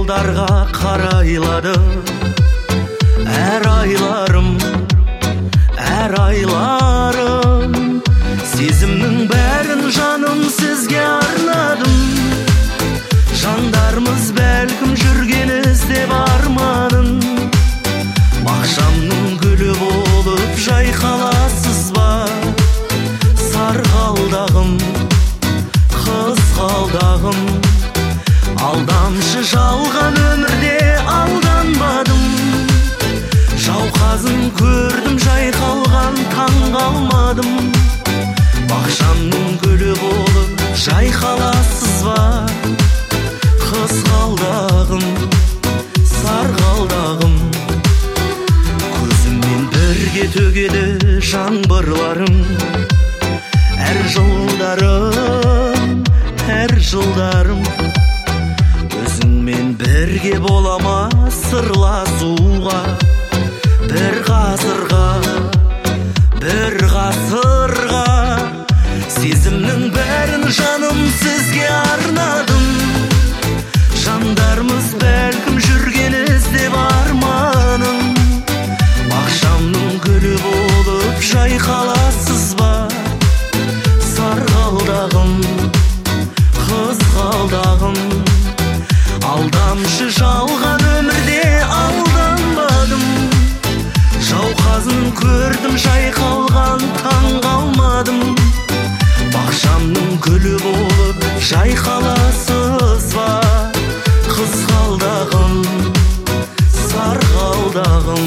жылдарға қарайлады әр айларым, сезімнің бәрін жаным сізге арнадым. Жандармыз бәлкім жүрген іздеп арманын, бақшамның гүлі болып жайқаласыз ба? Сарғалдағым, қызғалдағым, алдамшы жалған өмірде алданбадым. Жауқазын көрдім жайқалған таң қалмадым. Бақшамның гүлі болып жайқаласыз ба? Қызғалдағым, сарғалдағым, көзіммен бірге төгеді жаңбырларың. Әр жылдарым, өзіңмен бірге болама сырласуға. Бір ғасырға сезімнің бәрін жаным сізге арнадым. Жандармыз бәлкім жүрген іздеп арманым, бақшамның гүлі болып жайқаласыз ба? Сарғалдағым, қызғалдағым, алдамшы жалған өмірде алданбадым. Жауқазын көрдім жайқалған таң қалмадым. Бақшамның гүлі болып жайқаласыз ба? Қызғалдағым, сарғалдағым.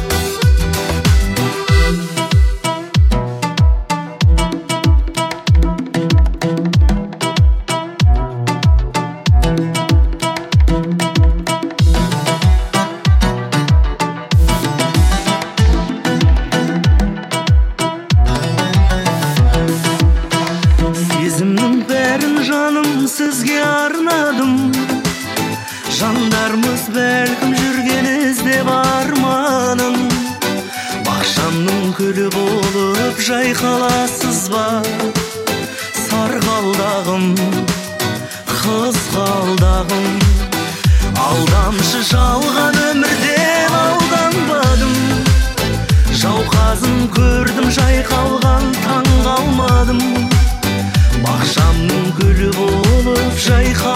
Сезімнің бәрін жаным сізге арнадым. Жандармыз бәлкім жүрген іздеп арманым, бақшамның гүлі болып жайқаласыз ба? Сарғалдағым, қызғалдағым, алдамшы жалған өмірде алданбадым. Жауқазын көрдім жайқалған таң қалмадым. Бақшамның гүлі болып жайқаласыз